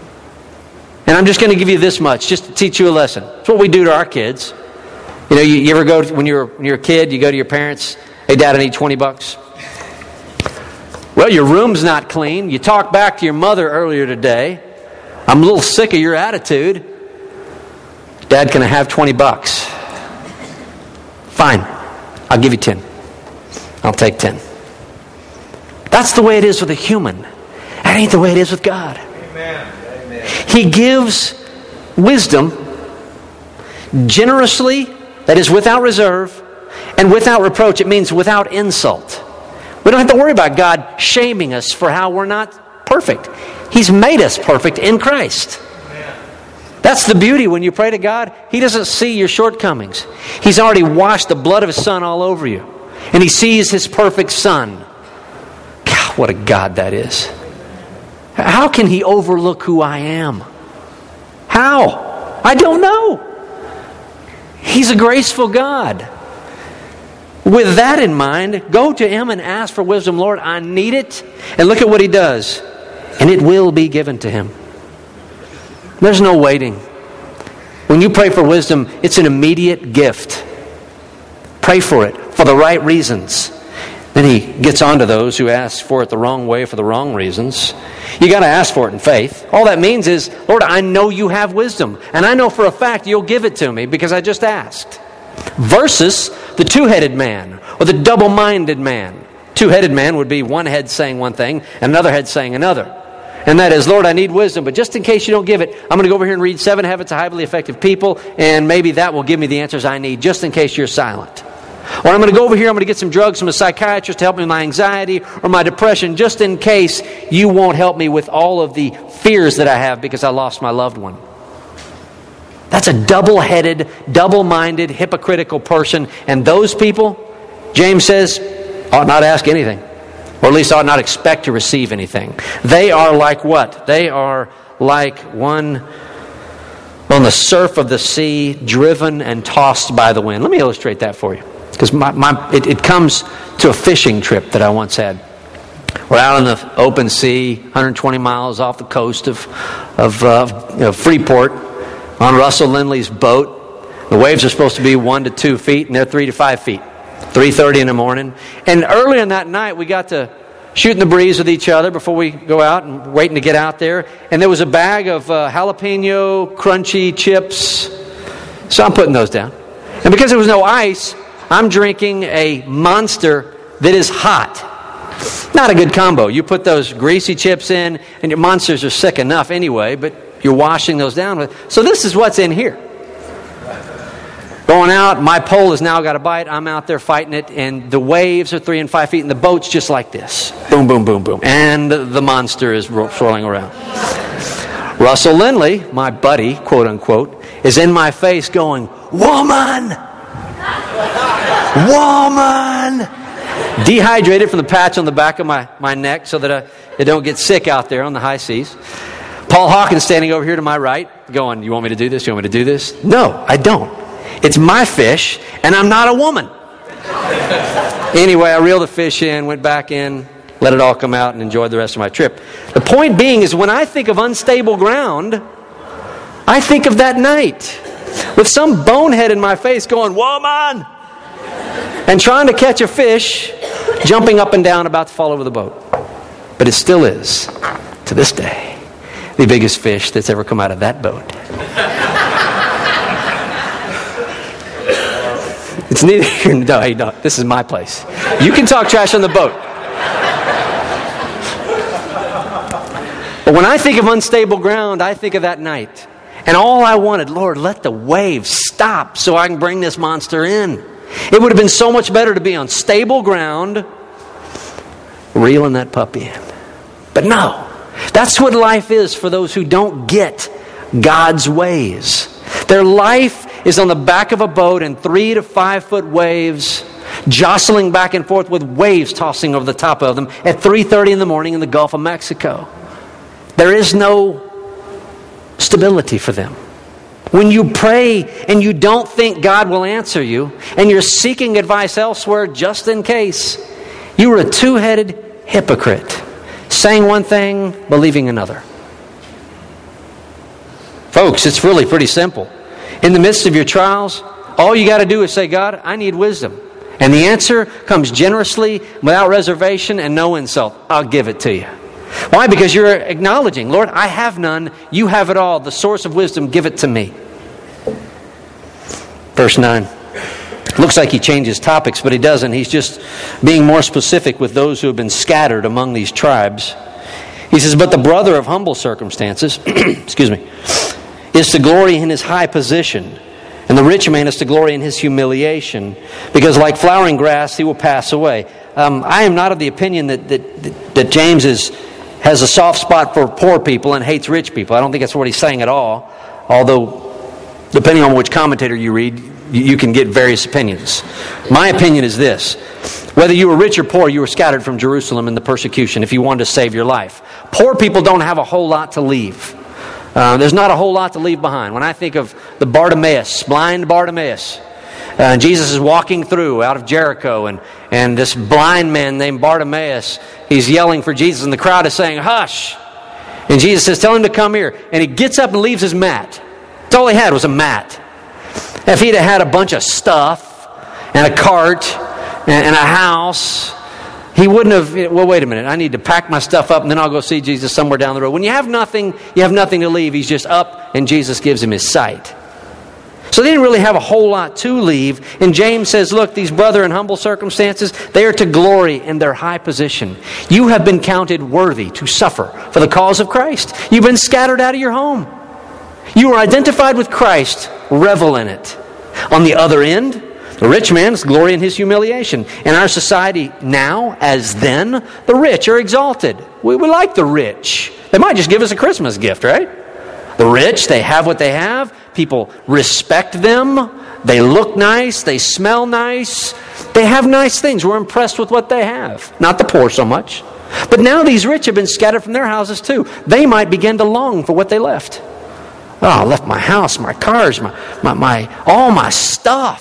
And I'm just going to give you this much, just to teach you a lesson. It's what we do to our kids. You know, you, you ever go, to, when you're when you're a kid, you go to your parents, hey, Dad, I need twenty bucks. Well, your room's not clean. You talked back to your mother earlier today. I'm a little sick of your attitude. Dad, can I have twenty bucks? Fine, I'll give you ten. I'll take ten. That's the way it is with a human. That ain't the way it is with God. Amen. Amen. He gives wisdom generously, that is without reserve, and without reproach. It means without insult. We don't have to worry about God shaming us for how we're not perfect. He's made us perfect in Christ. That's the beauty when you pray to God. He doesn't see your shortcomings. He's already washed the blood of His Son all over you. And He sees His perfect Son. God, what a God that is. How can He overlook who I am? How? I don't know. He's a graceful God. With that in mind, go to Him and ask for wisdom. Lord, I need it. And look at what He does. And it will be given to him. There's no waiting. When you pray for wisdom, it's an immediate gift. Pray for it for the right reasons. Then He gets on to those who ask for it the wrong way for the wrong reasons. You got to ask for it in faith. All that means is, Lord, I know you have wisdom. And I know for a fact you'll give it to me because I just asked. Versus the two-headed man or the double-minded man. Two-headed man would be one head saying one thing and another head saying another. And that is, Lord, I need wisdom, but just in case you don't give it, I'm going to go over here and read Seven Habits of Highly Effective People, and maybe that will give me the answers I need, just in case you're silent. Or I'm going to go over here, I'm going to get some drugs from a psychiatrist to help me with my anxiety or my depression, just in case you won't help me with all of the fears that I have because I lost my loved one. That's a double-headed, double-minded, hypocritical person, and those people, James says, ought not ask anything. Or at least ought not expect to receive anything. They are like what? They are like one on the surf of the sea, driven and tossed by the wind. Let me illustrate that for you. Because my, my, it, it comes to a fishing trip that I once had. We're out in the open sea, one hundred twenty miles off the coast of, of uh, you know, Freeport, on Russell Lindley's boat. The waves are supposed to be one to two feet, and they're three to five feet. three thirty in the morning. And early in that night, we got to shooting the breeze with each other before we go out and waiting to get out there. And there was a bag of uh, jalapeno crunchy chips. So I'm putting those down. And because there was no ice, I'm drinking a Monster that is hot. Not a good combo. You put those greasy chips in, and your Monsters are sick enough anyway, but you're washing those down with. So this is what's in here. Going out, my pole has now got a bite. I'm out there fighting it, and the waves are three and five feet, and the boat's just like this. Boom, boom, boom, boom. And the Monster is swirling around. Russell Lindley, my buddy, quote unquote, is in my face going, "Woman! Woman!" Dehydrated from the patch on the back of my, my neck so that I, I don't get sick out there on the high seas. Paul Hawkins standing over here to my right going, "You want me to do this? You want me to do this?" No, I don't. It's my fish, and I'm not a woman. Anyway, I reeled the fish in, went back in, let it all come out, and enjoyed the rest of my trip. The point being is when I think of unstable ground, I think of that night with some bonehead in my face going, "Woman!" and trying to catch a fish, jumping up and down, about to fall over the boat. But it still is, to this day, the biggest fish that's ever come out of that boat. It's neither here nor no, hey, no, this is my place. You can talk trash on the boat. But when I think of unstable ground, I think of that night. And all I wanted, Lord, let the waves stop so I can bring this monster in. It would have been so much better to be on stable ground, reeling that puppy in. But no, that's what life is for those who don't get God's ways. Their life is on the back of a boat in three to five foot waves, jostling back and forth with waves tossing over the top of them at three thirty in the morning in the Gulf of Mexico. There is no stability for them. When you pray and you don't think God will answer you, and you're seeking advice elsewhere just in case, you are a two-headed hypocrite, saying one thing, believing another. Folks, it's really pretty simple. In the midst of your trials, all you got to do is say, "God, I need wisdom." And the answer comes generously, without reservation, and no insult. I'll give it to you. Why? Because you're acknowledging, "Lord, I have none. You have it all. The source of wisdom, give it to me." Verse nine. Looks like he changes topics, but he doesn't. He's just being more specific with those who have been scattered among these tribes. He says, but the brother of humble circumstances, excuse me, is to glory in his high position, and the rich man is to glory in his humiliation, because like flowering grass, he will pass away. Um, I am not of the opinion that that, that James is, has a soft spot for poor people and hates rich people. I don't think that's what he's saying at all, although depending on which commentator you read, you can get various opinions. My opinion is this: whether you were rich or poor, you were scattered from Jerusalem in the persecution if you wanted to save your life. Poor people don't have a whole lot to leave. Uh, there's not a whole lot to leave behind. When I think of the Bartimaeus, blind Bartimaeus, uh, Jesus is walking through out of Jericho, and, and this blind man named Bartimaeus, he's yelling for Jesus, and the crowd is saying, hush! And Jesus says, tell him to come here. And he gets up and leaves his mat. That's all he had was a mat. If he'd have had a bunch of stuff, and a cart, and a house, he wouldn't have, well, wait a minute, I need to pack my stuff up and then I'll go see Jesus somewhere down the road. When you have nothing, you have nothing to leave. He's just up and Jesus gives him his sight. So they didn't really have a whole lot to leave. And James says, look, these brother in humble circumstances, they are to glory in their high position. You have been counted worthy to suffer for the cause of Christ. You've been scattered out of your home. You are identified with Christ. Revel in it. On the other end, the rich man's glory in his humiliation. In our society now, as then, the rich are exalted. We, we like the rich. They might just give us a Christmas gift, right? The rich, they have what they have. People respect them. They look nice. They smell nice. They have nice things. We're impressed with what they have. Not the poor so much. But now these rich have been scattered from their houses too. They might begin to long for what they left. Oh, I left my house, my cars, my, my, my all my stuff.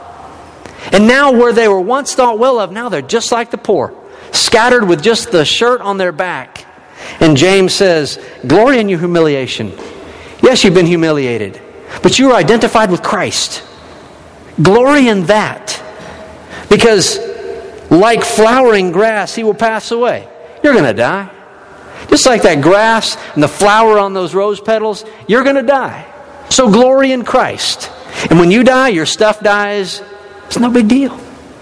And now where they were once thought well of, now they're just like the poor, scattered with just the shirt on their back. And James says, glory in your humiliation. Yes, you've been humiliated, but you are identified with Christ. Glory in that. Because like flowering grass, he will pass away. You're going to die. Just like that grass and the flower on those rose petals, you're going to die. So glory in Christ. And when you die, your stuff dies. It's no big deal.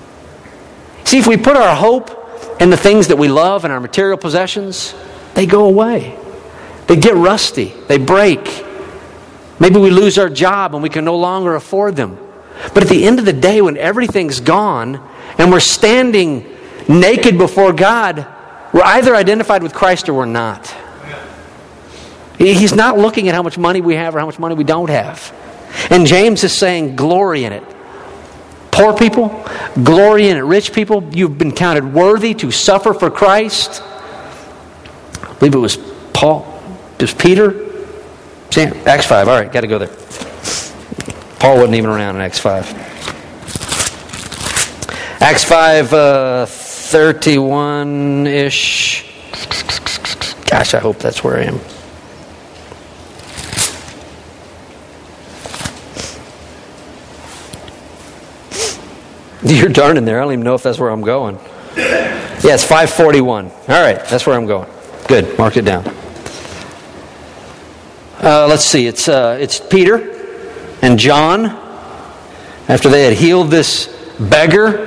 See, if we put our hope in the things that we love and our material possessions, they go away. They get rusty. They break. Maybe we lose our job and we can no longer afford them. But at the end of the day, when everything's gone and we're standing naked before God, we're either identified with Christ or we're not. He's not looking at how much money we have or how much money we don't have. And James is saying, glory in it. Poor people, glory in it. Rich people, you've been counted worthy to suffer for Christ. I believe it was Paul. It was Peter. Acts five. All right, got to go there. Paul wasn't even around in Acts five. Acts five, uh, thirty-one-ish. Gosh, I hope that's where I am. You're darn in there. I don't even know if that's where I'm going. Yeah, it's five forty-one. All right, that's where I'm going. Good, mark it down. Uh, let's see, it's uh, it's Peter and John. After they had healed this beggar,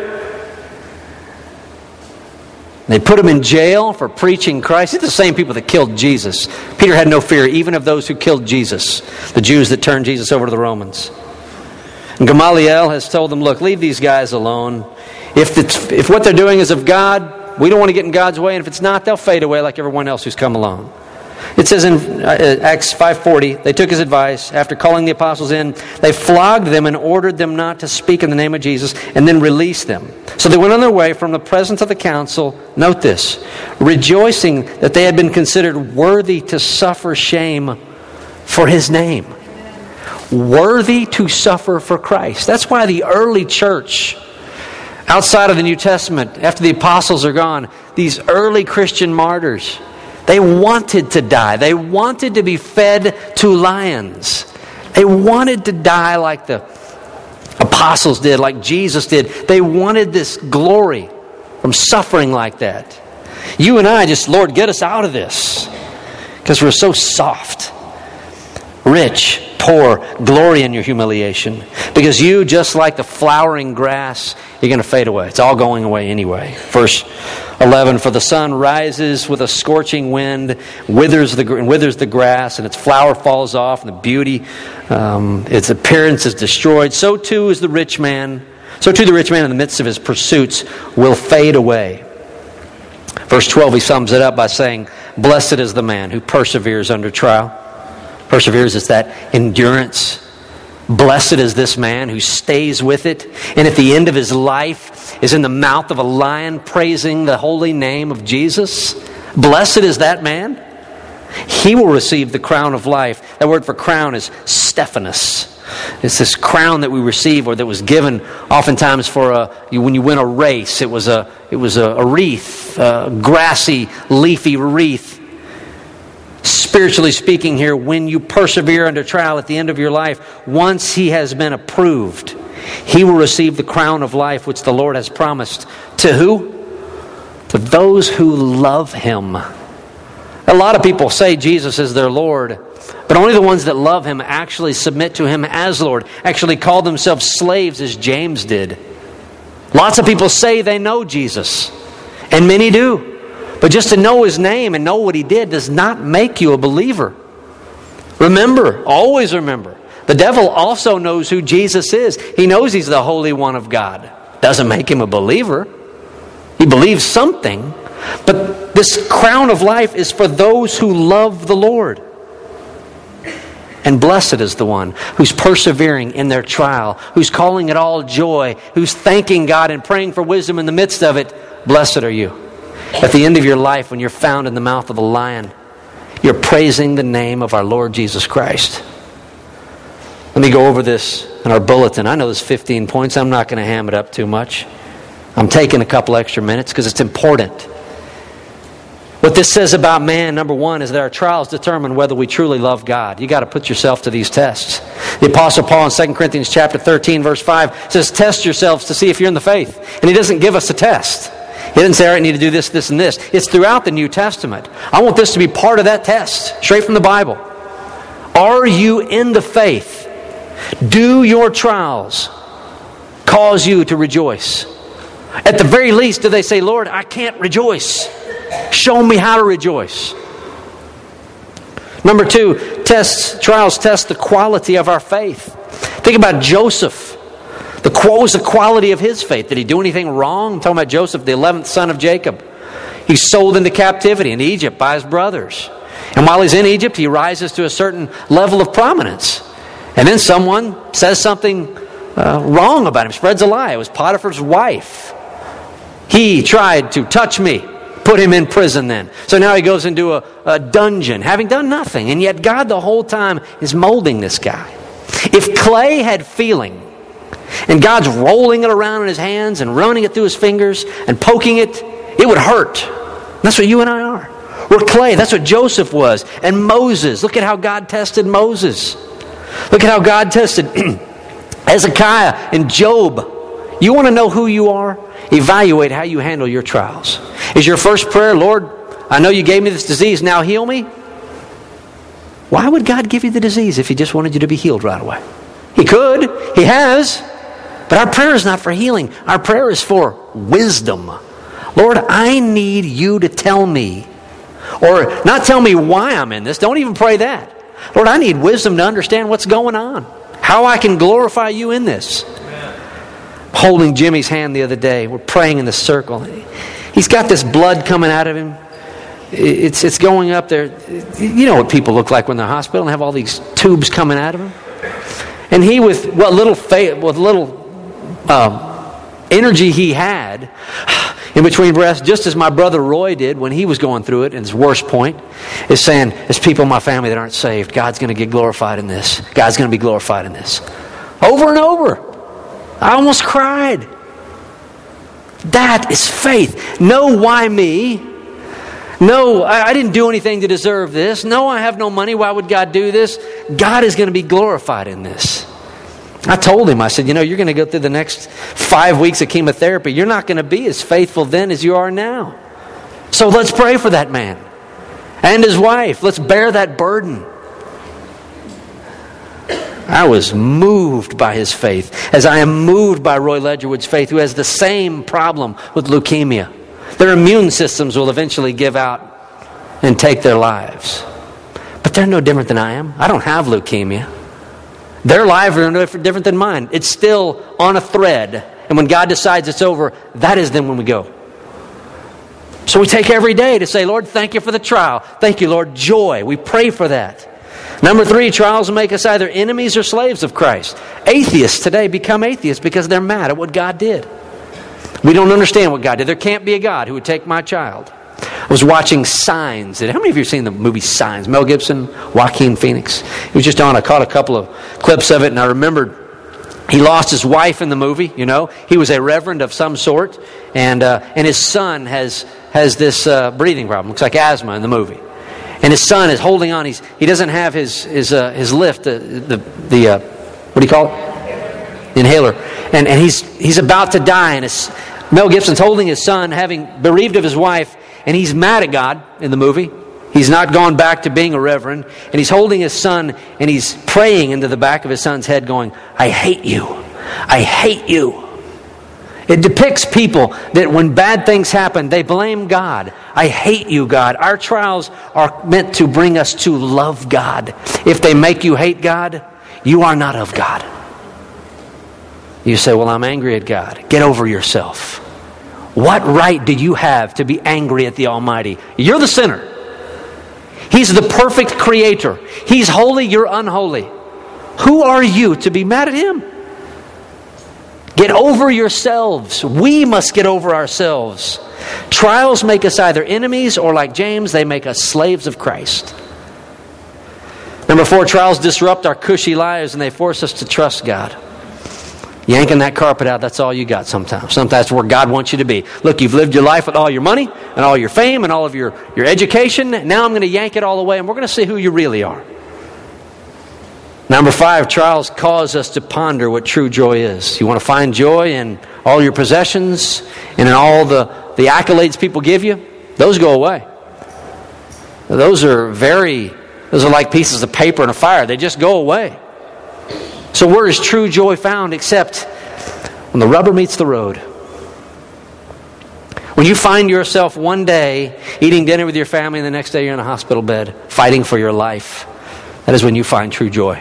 they put him in jail for preaching Christ. It's the same people that killed Jesus. Peter had no fear even of those who killed Jesus, the Jews that turned Jesus over to the Romans. And Gamaliel has told them, look, leave these guys alone. If it's, if what they're doing is of God, we don't want to get in God's way. And if it's not, they'll fade away like everyone else who's come along. It says in Acts five forty, they took his advice. After calling the apostles in, they flogged them and ordered them not to speak in the name of Jesus, and then released them. So they went on their way from the presence of the council, note this, rejoicing that they had been considered worthy to suffer shame for his name. Worthy to suffer for Christ. That's why the early church, outside of the New Testament, after the apostles are gone, these early Christian martyrs, they wanted to die. They wanted to be fed to lions. They wanted to die like the apostles did, like Jesus did. They wanted this glory from suffering like that. You and I just, Lord, get us out of this because we're so soft. Rich, poor, glory in your humiliation. Because you, just like the flowering grass, you're going to fade away. It's all going away anyway. Verse eleven, for the sun rises with a scorching wind, withers the withers the grass, and its flower falls off, and the beauty, um, its appearance is destroyed. So too is the rich man. So too the rich man in the midst of his pursuits will fade away. Verse twelve, he sums it up by saying, blessed is the man who perseveres under trial. Perseveres is that endurance. Blessed is this man who stays with it, and at the end of his life is in the mouth of a lion praising the holy name of Jesus. Blessed is that man. He will receive the crown of life. That word for crown is Stephanos. It's this crown that we receive, or that was given oftentimes for a, when you win a race. It was a it was a, a wreath, a grassy, leafy wreath. Spiritually speaking here, when you persevere under trial at the end of your life, once he has been approved, he will receive the crown of life which the Lord has promised. To who? To those who love him. A lot of people say Jesus is their Lord, but only the ones that love him actually submit to him as Lord, actually call themselves slaves as James did. Lots of people say they know Jesus, and many do. But just to know his name and know what he did does not make you a believer. Remember, always remember, the devil also knows who Jesus is. He knows he's the Holy One of God. Doesn't make him a believer. He believes something. But this crown of life is for those who love the Lord. And blessed is the one who's persevering in their trial, who's calling it all joy, who's thanking God and praying for wisdom in the midst of it. Blessed are you. At the end of your life, when you're found in the mouth of a lion, you're praising the name of our Lord Jesus Christ. Let me go over this in our bulletin. I know there's fifteen points. I'm not going to ham it up too much. I'm taking a couple extra minutes because it's important. What this says about man, number one, is that our trials determine whether we truly love God. You've got to put yourself to these tests. The Apostle Paul in Second Corinthians chapter thirteen, verse five says, test yourselves to see if you're in the faith. And he doesn't give us a test. He didn't say, all right, I need to do this, this, and this. It's throughout the New Testament. I want this to be part of that test, straight from the Bible. Are you in the faith? Do your trials cause you to rejoice? At the very least, do they say, Lord, I can't rejoice. Show me how to rejoice. Number two, tests, trials test the quality of our faith. Think about Joseph. The, what was the quality of his faith? Did he do anything wrong? I'm talking about Joseph, the eleventh son of Jacob. He's sold into captivity in Egypt by his brothers. And while he's in Egypt, he rises to a certain level of prominence. And then someone says something uh, wrong about him, spreads a lie. It was Potiphar's wife. He tried to touch me. Put him in prison then. So now he goes into a, a dungeon, having done nothing. And yet God the whole time is molding this guy. If clay had feeling, and God's rolling it around in his hands and running it through his fingers and poking it, it would hurt. That's what you and I are. We're clay. That's what Joseph was. And Moses. Look at how God tested Moses. Look at how God tested Hezekiah and Job. You want to know who you are? Evaluate how you handle your trials. Is your first prayer, Lord, I know you gave me this disease, now heal me? Why would God give you the disease if he just wanted you to be healed right away? He could. He has. But our prayer is not for healing. Our prayer is for wisdom. Lord, I need you to tell me. Or not tell me why I'm in this. Don't even pray that. Lord, I need wisdom to understand what's going on. How I can glorify you in this. Amen. Holding Jimmy's hand the other day. We're praying in the circle. He's got this blood coming out of him. It's it's going up there. You know what people look like when they're in the hospital and have all these tubes coming out of them. And he, with what little faith, with little um, energy he had, in between breaths, just as my brother Roy did when he was going through it, and his worst point, is saying, there's people in my family that aren't saved. God's going to get glorified in this. God's going to be glorified in this. Over and over. I almost cried. That is faith. No, why me? No, I, I didn't do anything to deserve this. No, I have no money. Why would God do this? God is going to be glorified in this. I told him, I said, you know, you're going to go through the next five weeks of chemotherapy. You're not going to be as faithful then as you are now. So let's pray for that man and his wife. Let's bear that burden. I was moved by his faith, as I am moved by Roy Ledgerwood's faith, who has the same problem with leukemia. Their immune systems will eventually give out and take their lives. But they're no different than I am. I don't have leukemia. Their lives are no different than mine. It's still on a thread. And when God decides it's over, that is then when we go. So we take every day to say, Lord, thank you for the trial. Thank you, Lord, joy. We pray for that. Number three, trials will make us either enemies or slaves of Christ. Atheists today become atheists because they're mad at what God did. We don't understand what God did. There can't be a God who would take my child. I was watching Signs. How many of you have seen the movie Signs? Mel Gibson, Joaquin Phoenix. It was just on. I caught a couple of clips of it, and I remembered he lost his wife in the movie. You know, he was a reverend of some sort, and uh, and his son has has this uh, breathing problem. Looks like asthma in the movie. And his son is holding on. He's he doesn't have his his uh, his lift, the the, the uh, what do you call it? Inhaler. And and he's he's about to die. And his, Mel Gibson's holding his son, having bereaved of his wife, and he's mad at God in the movie. He's not gone back to being a reverend, and he's holding his son, and he's praying into the back of his son's head, going, "I hate you, I hate you." It depicts people that when bad things happen, they blame God. I hate you, God. Our trials are meant to bring us to love God. If they make you hate God, you are not of God. You say, well, I'm angry at God. Get over yourself. What right do you have to be angry at the Almighty? You're the sinner. He's the perfect creator. He's holy, you're unholy. Who are you to be mad at Him? Get over yourselves. We must get over ourselves. Trials make us either enemies or, like James, they make us slaves of Christ. Number four, trials disrupt our cushy lives and they force us to trust God. Yanking that carpet out, that's all you got sometimes. Sometimes that's where God wants you to be. Look, you've lived your life with all your money and all your fame and all of your, your education. Now I'm going to yank it all away and we're going to see who you really are. Number five, trials cause us to ponder what true joy is. You want to find joy in all your possessions and in all the, the accolades people give you? Those go away. Those are very, those are like pieces of paper in a fire. They just go away. So where is true joy found except when the rubber meets the road? When you find yourself one day eating dinner with your family and the next day you're in a hospital bed fighting for your life, that is when you find true joy.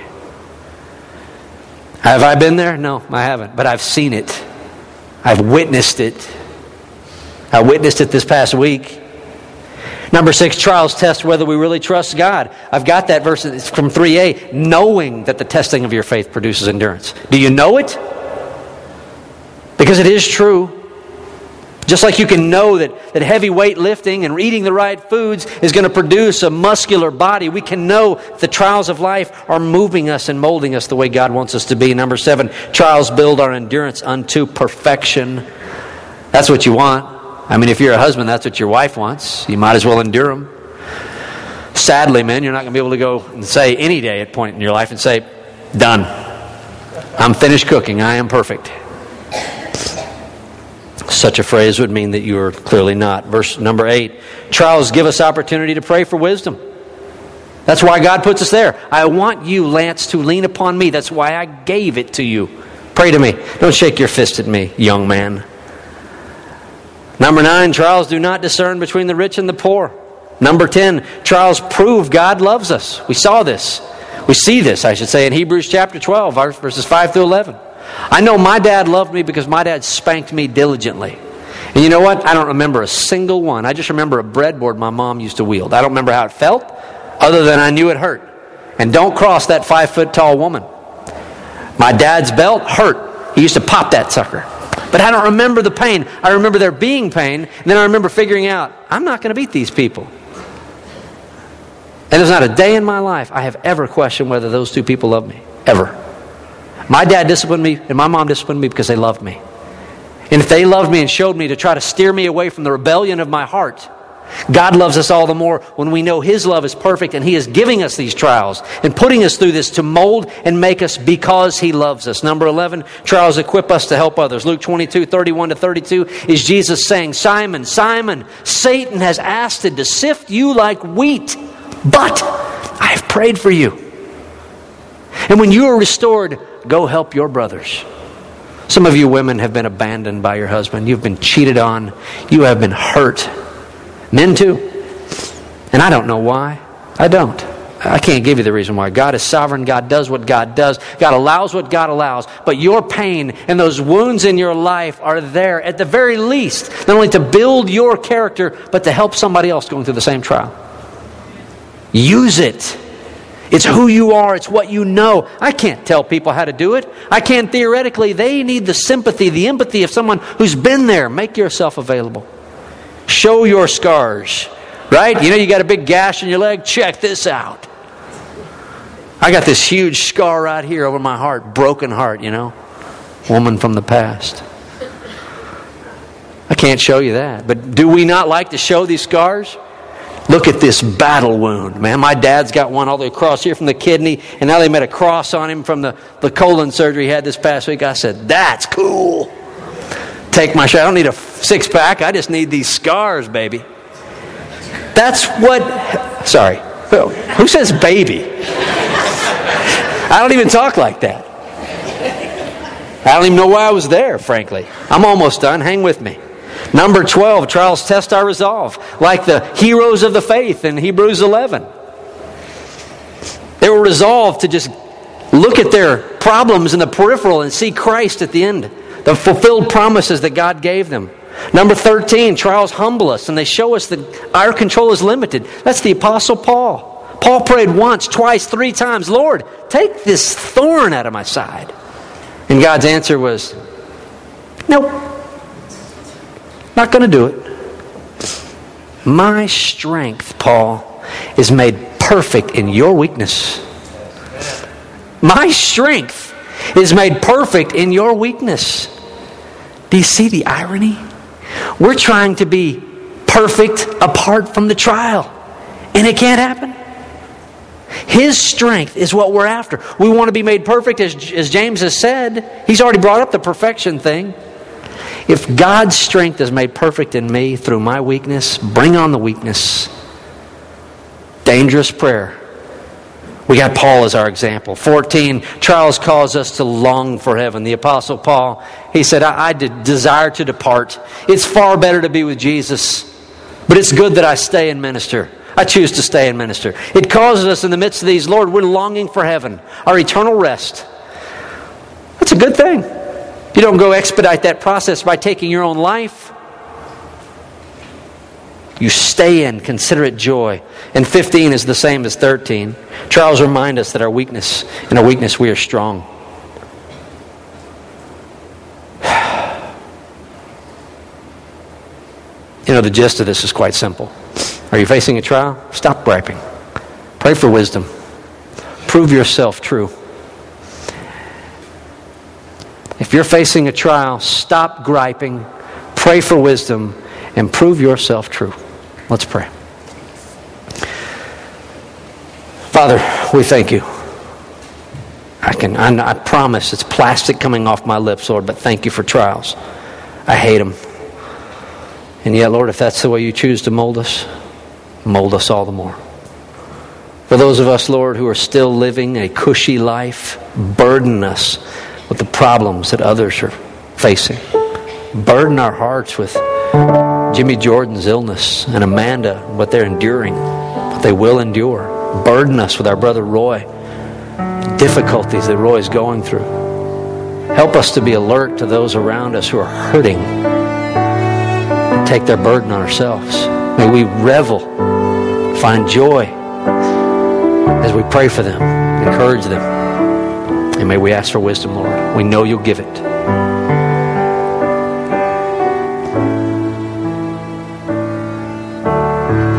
Have I been there? No, I haven't. But I've seen it. I've witnessed it. I witnessed it this past week. Number six, trials test whether we really trust God. I've got that verse it's from three a, knowing that the testing of your faith produces endurance. Do you know it? Because it is true. Just like you can know that, that heavy weight lifting and eating the right foods is going to produce a muscular body, we can know the trials of life are moving us and molding us the way God wants us to be. Number seven, trials build our endurance unto perfection. That's what you want. I mean, if you're a husband, that's what your wife wants. You might as well endure them. Sadly, men, you're not going to be able to go and say any day at a point in your life and say, done. I'm finished cooking. I am perfect. Such a phrase would mean that you are clearly not. Verse number eight, trials give us opportunity to pray for wisdom. That's why God puts us there. I want you, Lance, to lean upon me. That's why I gave it to you. Pray to me. Don't shake your fist at me, young man. Number nine, trials do not discern between the rich and the poor. Number ten, trials prove God loves us. We saw this. We see this, I should say, in Hebrews chapter twelve, verses five through eleven. I know my dad loved me because my dad spanked me diligently. And you know what? I don't remember a single one. I just remember a breadboard my mom used to wield. I don't remember how it felt, other than I knew it hurt. And don't cross that five foot tall woman. My dad's belt hurt. He used to pop that sucker. But I don't remember the pain. I remember there being pain. And then I remember figuring out, I'm not going to beat these people. And there's not a day in my life I have ever questioned whether those two people love me. Ever. My dad disciplined me and my mom disciplined me because they loved me. And if they loved me and showed me to try to steer me away from the rebellion of my heart, God loves us all the more when we know His love is perfect and He is giving us these trials and putting us through this to mold and make us because He loves us. Number eleven, trials equip us to help others. Luke twenty-two, thirty-one to thirty-two is Jesus saying, Simon, Simon, Satan has asked to sift you like wheat, but I have prayed for you. And when you are restored, go help your brothers. Some of you women have been abandoned by your husband. You've been cheated on. You have been hurt. Men too. And I don't know why. I don't. I can't give you the reason why. God is sovereign. God does what God does. God allows what God allows. But your pain and those wounds in your life are there at the very least, not only to build your character, but to help somebody else going through the same trial. Use it. It's who you are. It's what you know. I can't tell people how to do it. I can theoretically. They need the sympathy, the empathy of someone who's been there. Make yourself available. Show your scars. Right? You know you got a big gash in your leg? Check this out. I got this huge scar right here over my heart. Broken heart, you know. Woman from the past. I can't show you that. But do we not like to show these scars? Look at this battle wound. Man, my dad's got one all the way across here from the kidney. And now they made a cross on him from the, the colon surgery he had this past week. I said, that's cool. Take my shot. I don't need a six pack. I just need these scars, baby. That's what... Sorry. Who says baby? I don't even talk like that. I don't even know why I was there, frankly. I'm almost done. Hang with me. Number twelve, trials test our resolve. Like the heroes of the faith in Hebrews eleven. They were resolved to just look at their problems in the peripheral and see Christ at the end. The fulfilled promises that God gave them. Number thirteen, trials humble us and they show us that our control is limited. That's the Apostle Paul. Paul prayed once, twice, three times, Lord, take this thorn out of my side. And God's answer was, nope, not going to do it. My strength, Paul, is made perfect in your weakness. My strength is made perfect in your weakness. Do you see the irony? We're trying to be perfect apart from the trial. And it can't happen. His strength is what we're after. We want to be made perfect, as, as James has said. He's already brought up the perfection thing. If God's strength is made perfect in me through my weakness, bring on the weakness. Dangerous prayer. We got Paul as our example. fourteen, trials cause us to long for heaven. The Apostle Paul, he said, I, I did desire to depart. It's far better to be with Jesus, but it's good that I stay and minister. I choose to stay and minister. It causes us in the midst of these, Lord, we're longing for heaven, our eternal rest. That's a good thing. You don't go expedite that process by taking your own life. You stay in, consider it joy. And fifteen is the same as thirteen. Trials remind us that our weakness, in our weakness we are strong. You know, the gist of this is quite simple. Are you facing a trial? Stop griping. Pray for wisdom. Prove yourself true. If you're facing a trial, stop griping, pray for wisdom, and prove yourself true. Let's pray. Father, we thank you. I can. I, I promise it's plastic coming off my lips, Lord, but thank you for trials. I hate them. And yet, Lord, if that's the way you choose to mold us, mold us all the more. For those of us, Lord, who are still living a cushy life, burden us with the problems that others are facing. Burden our hearts with Jimmy Jordan's illness and Amanda, what they're enduring, what they will endure. Burden us with our brother Roy, difficulties that Roy is going through. Help us to be alert to those around us who are hurting. Take their burden on ourselves. May we revel, find joy as we pray for them, encourage them. And may we ask for wisdom, Lord. We know you'll give it.